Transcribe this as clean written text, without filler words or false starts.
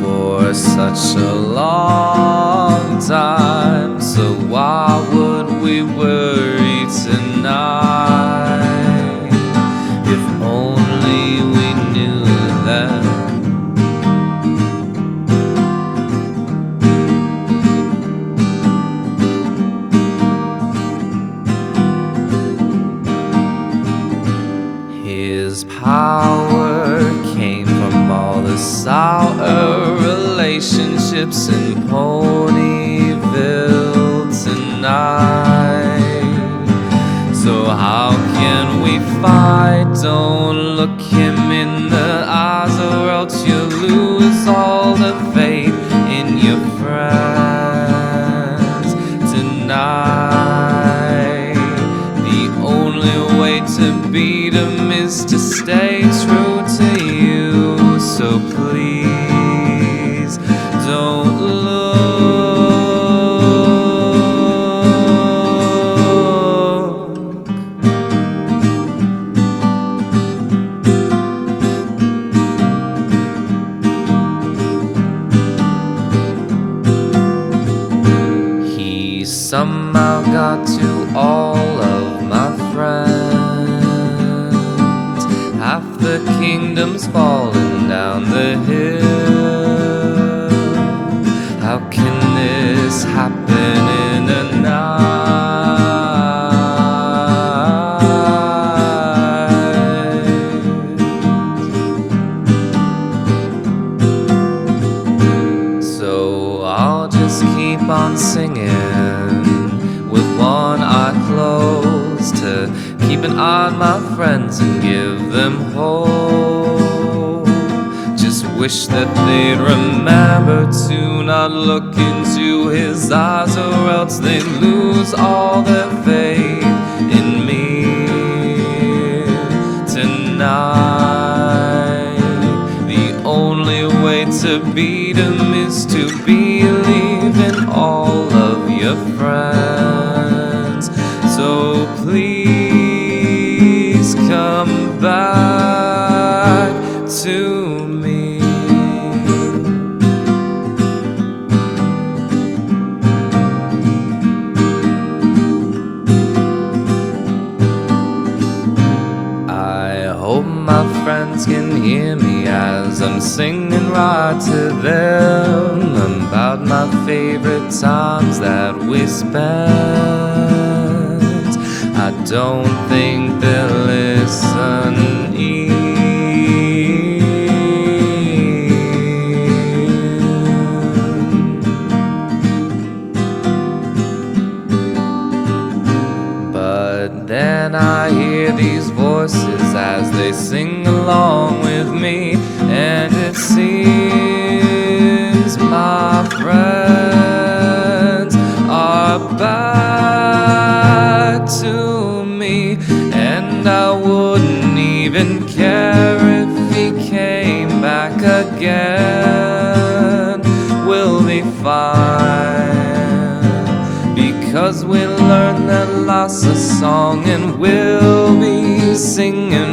for such a long time, so why would we worry tonight? If only we knew that His power came from all the sour relationships in Ponyville tonight. So how can we fight? Don't look him in the eyes, or else you'll lose all the faith in your friends tonight. The only way to beat him is to stay true to you. So please don't look. He somehow got to all of my friends. Half the kingdom's falling down the hill. How can this happen in a night? So I'll just keep on singing with one eye closed, to keep an eye on my friends and give them hope. Just wish that they'd remember to not look into his eyes, or else they'd lose all their faith in me tonight. The only way to beat him is to believe in all of your friends. So please come back to me. I hope my friends can hear me as I'm singing right to them about my favorite times that we spent. I don't think they'll listen But then I hear these voices as they sing along with me, and it seems my friends are back to me. And I wouldn't even care if he came back again. We'll be fine, because we learned that life's a song, and we'll be singing